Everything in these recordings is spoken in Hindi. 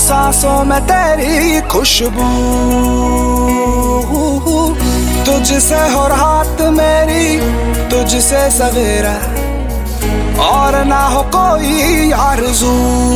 सांसों में तेरी खुशबू, तुझसे हो रात मेरी, तुझसे सवेरा, और ना हो कोई आरज़ू।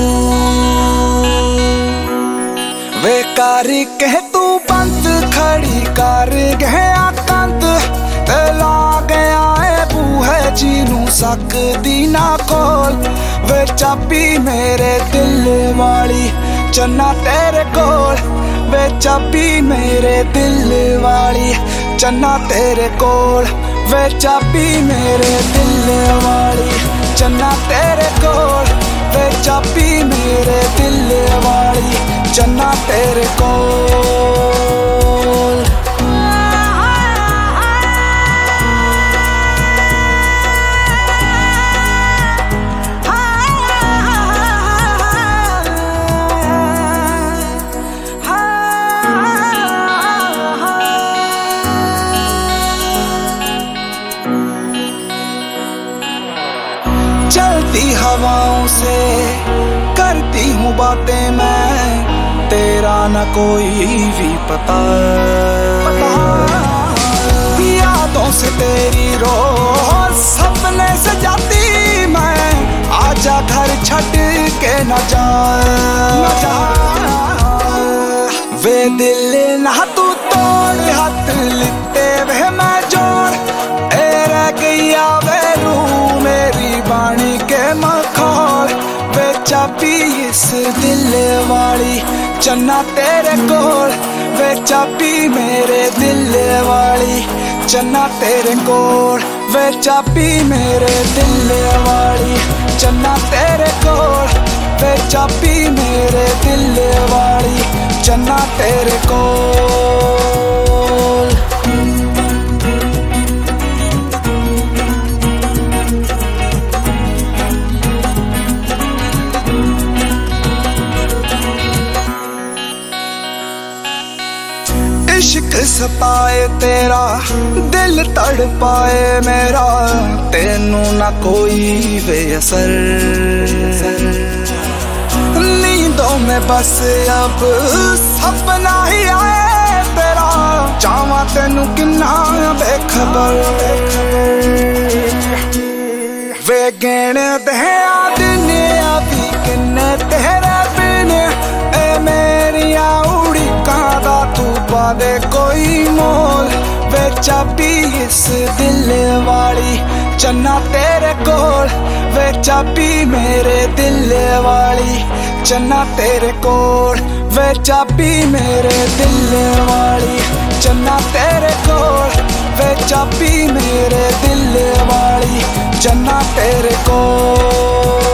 वे कारी कह तू बंद खड़ी कर गया कंद, ते ला गया है बूहे जीनू सकदी ना खोल। वे चाबी मेरे दिल वाली चन्ना तेरे कोल, वे चाबी मेरे दिल वाली चन्ना तेरे कोल, वे चाबी मेरे दिल वाली चन्ना तेरे कोल, वे चाबी मेरे दिल वाली चन्ना तेरे कोल। चलती हवाओं से करती हूँ बातें मैं, तेरा न कोई भी पता। यादों से तेरी रोज सपने से जाती मैं, आजा घर छट के न जा। वे दिल ना तू तोड़ हाथ लिखते वे मैं जोड़, ए रह गया वे रूह मेरी बाणी के मखौल। वे चाबी इस दिल वाली चन्ना तेरे कोल, वे चाबी मेरे दिल वाली चन्ना तेरे कोल, वे चाबी मेरे दिल वाली चन्ना तेरे कोल, वे चाबी मेरे दिल वाली चन्ना तेरे कोल। इश्क सताए तेरा दिल तड़ पाए मेरा, तेनू ना कोई बेअसर। नींदों में बस अब सपना ही आए तेरा, चावा तेनू किन्ना बेखबर। वे गेण दे दिन अभी किन्ने तेरे बिन, ए मेरिया उड़ी कादा तू पादे कोई मोल। वे चाबी इस दिल वाली चन्ना तेरे कोल, वे चाबी मेरे दिल वाली चन्ना तेरे कोल, वे चाबी मेरे दिल वाली चन्ना तेरे कोल, वे चाबी मेरे दिल वाली चन्ना तेरे कोल।